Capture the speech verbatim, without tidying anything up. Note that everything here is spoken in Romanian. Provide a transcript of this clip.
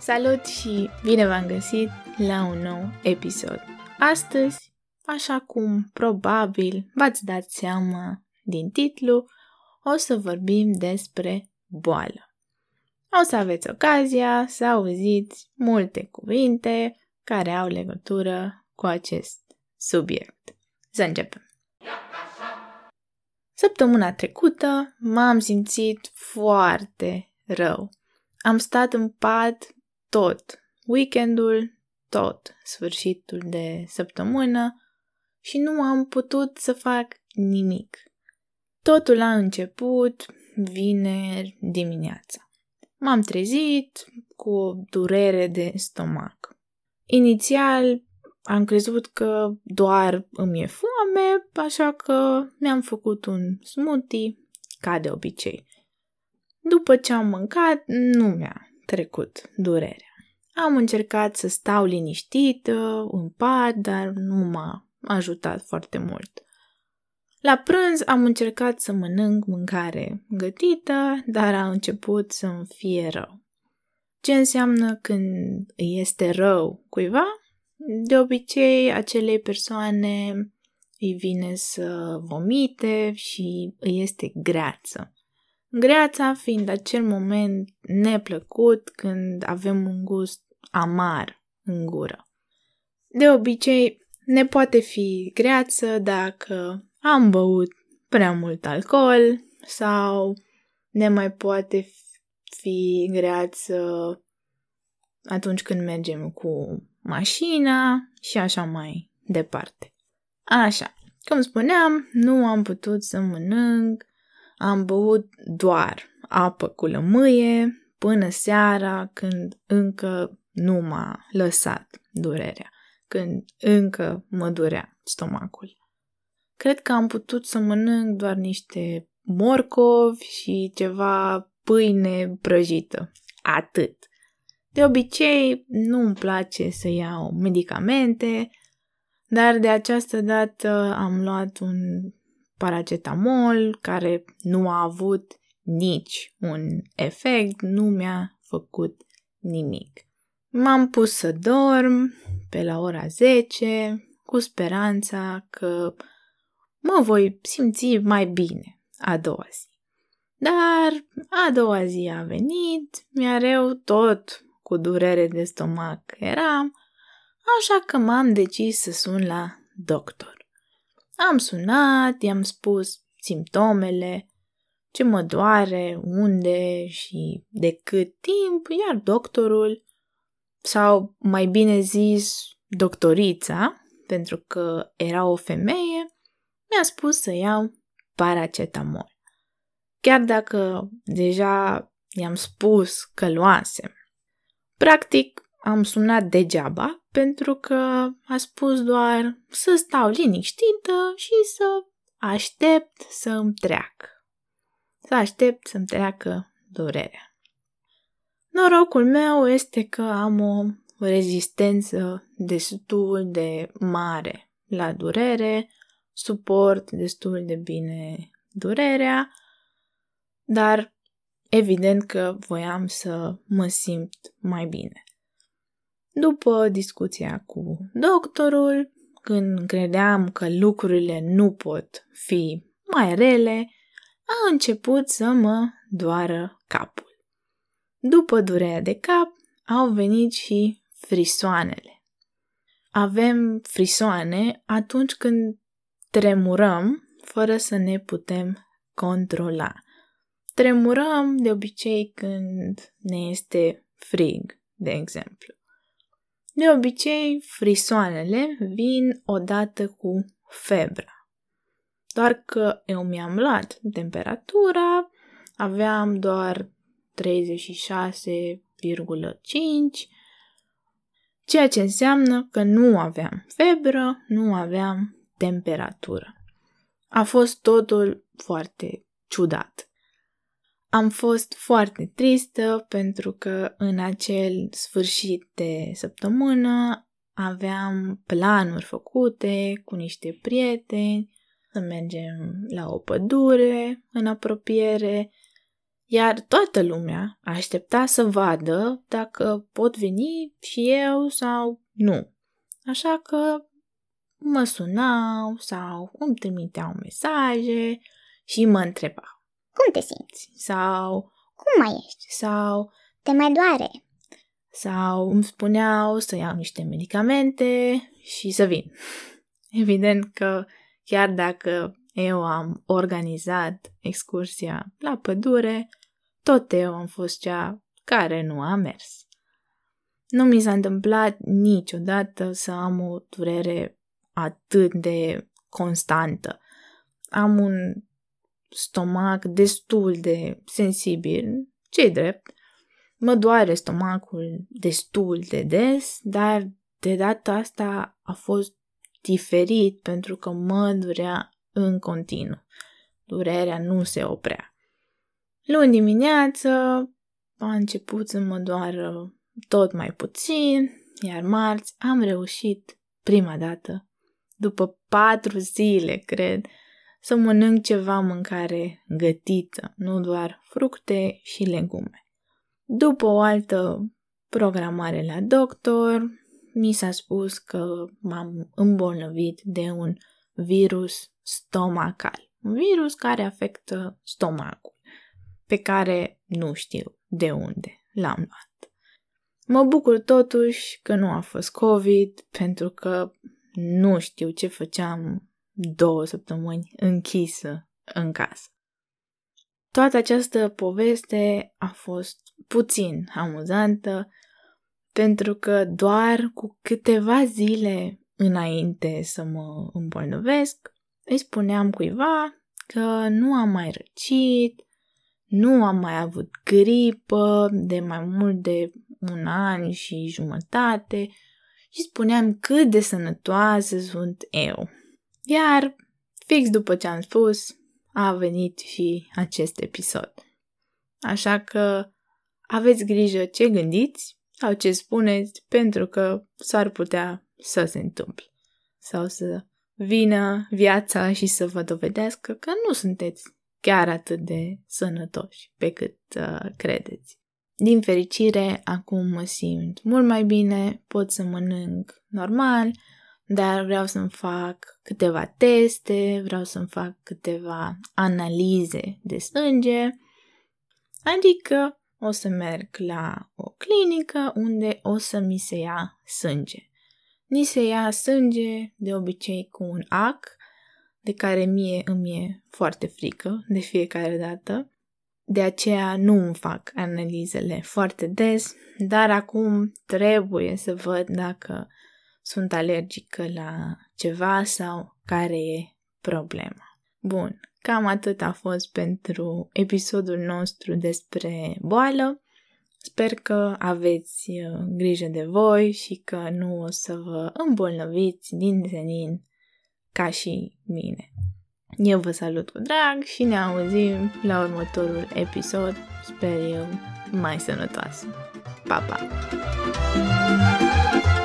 Salut și bine v-am găsit la un nou episod. Astăzi, așa cum probabil v-ați dat seama din titlu, o să vorbim despre boală. O să aveți ocazia să auziți multe cuvinte care au legătură cu acest subiect. Să începem! Săptămâna trecută m-am simțit foarte rău. Am stat în pat tot weekendul, tot sfârșitul de săptămână și nu am putut să fac nimic. Totul a început vineri dimineața. M-am trezit cu o durere de stomac. Inițial am crezut că doar îmi e foame, așa că mi-am făcut un smoothie, ca de obicei. După ce am mâncat, nu mi-a trecut durerea. Am încercat să stau liniștită în pat, dar nu m-a ajutat foarte mult. La prânz am încercat să mănânc mâncare gătită, dar a început să-mi fie rău. Ce înseamnă când îi este rău cuiva? De obicei, acelei persoane îi vine să vomite și îi este greață. Greața fiind acel moment neplăcut când avem un gust amar în gură. De obicei, ne poate fi greață dacă am băut prea mult alcool sau ne mai poate fi greață atunci când mergem cu mașina și așa mai departe. Așa, cum spuneam, nu am putut să mănânc, am băut doar apă cu lămâie până seara când încă nu m-a lăsat durerea, când încă mă durea stomacul. Cred că am putut să mănânc doar niște morcovi și ceva pâine prăjită. Atât. De obicei, nu îmi place să iau medicamente, dar de această dată am luat un paracetamol care nu a avut nici un efect, nu mi-a făcut nimic. M-am pus să dorm pe la ora zece cu speranța că mă voi simți mai bine a doua zi. Dar a doua zi a venit, mi-a rău tot cu durere de stomac eram, așa că m-am decis să sun la doctor. Am sunat, i-am spus simptomele, ce mă doare, unde și de cât timp, iar doctorul, sau mai bine zis doctorița, pentru că era o femeie, mi-a spus să iau paracetamol. Chiar dacă deja i-am spus că luasem. Practic, am sunat degeaba pentru că a spus doar să stau liniștită și să aștept să îmi treacă. Să aștept să-mi treacă durerea. Norocul meu este că am o rezistență destul de mare la durere, suport destul de bine durerea, dar evident că voiam să mă simt mai bine. După discuția cu doctorul, când credeam că lucrurile nu pot fi mai rele, a început să mă doară capul. După durerea de cap, au venit și frisoanele. Avem frisoane atunci când tremurăm fără să ne putem controla. Tremurăm de obicei când ne este frig, de exemplu. De obicei, frisoanele vin odată cu febra. Doar că eu mi-am luat temperatura, aveam doar treizeci și șase virgulă cinci, ceea ce înseamnă că nu aveam febră, nu aveam temperatură. A fost totul foarte ciudat. Am fost foarte tristă pentru că în acel sfârșit de săptămână aveam planuri făcute cu niște prieteni, să mergem la o pădure în apropiere, Iar toată lumea aștepta să vadă dacă pot veni și eu sau nu. Așa că mă sunau sau îmi trimiteau mesaje și mă întrebau: cum te simți? Sau cum mai ești? Sau te mai doare? Sau îmi spuneau să iau niște medicamente și să vin. Evident că chiar dacă eu am organizat excursia la pădure, tot eu am fost cea care nu a mers. Nu mi s-a întâmplat niciodată să am o durere atât de constantă. Am un stomac destul de sensibil, ce-i drept. Mă doare stomacul destul de des, dar de data asta a fost diferit pentru că mă durea în continuu. Durerea nu se oprea. Luni dimineață a început să mă doară tot mai puțin, iar marți am reușit prima dată, după patru zile, cred, să mănânc ceva mâncare gătită, nu doar fructe și legume. După o altă programare la doctor, mi s-a spus că m-am îmbolnăvit de un virus stomacal. Un virus care afectă stomacul, pe care nu știu de unde l-am luat. Mă bucur totuși că nu a fost COVID, pentru că nu știu ce făceam două săptămâni închisă în casă. Toată această poveste a fost puțin amuzantă, pentru că doar cu câteva zile înainte să mă îmbolnăvesc, îi spuneam cuiva că nu am mai răcit, nu am mai avut gripă de mai mult de un an și jumătate și spuneam cât de sănătoasă sunt eu. Iar, fix după ce am spus, a venit și acest episod. Așa că aveți grijă ce gândiți sau ce spuneți, pentru că s-ar putea să se întâmple. Sau să vină viața și să vă dovedească că nu sunteți chiar atât de sănătoși pe cât uh, credeți. Din fericire, acum mă simt mult mai bine, pot să mănânc normal, dar vreau să-mi fac câteva teste, vreau să-mi fac câteva analize de sânge, adică o să merg la o clinică unde o să mi se ia sânge. Ni se ia sânge de obicei cu un ac, de care mie îmi e foarte frică de fiecare dată. De aceea nu îmi fac analizele foarte des, dar acum trebuie să văd dacă sunt alergică la ceva sau care e problema. Bun, cam atât a fost pentru episodul nostru despre boală. Sper că aveți grijă de voi și că nu o să vă îmbolnăviți din senin ca și mine. Eu vă salut cu drag și ne auzim la următorul episod, sper eu, mai sănătoasă. Pa, pa!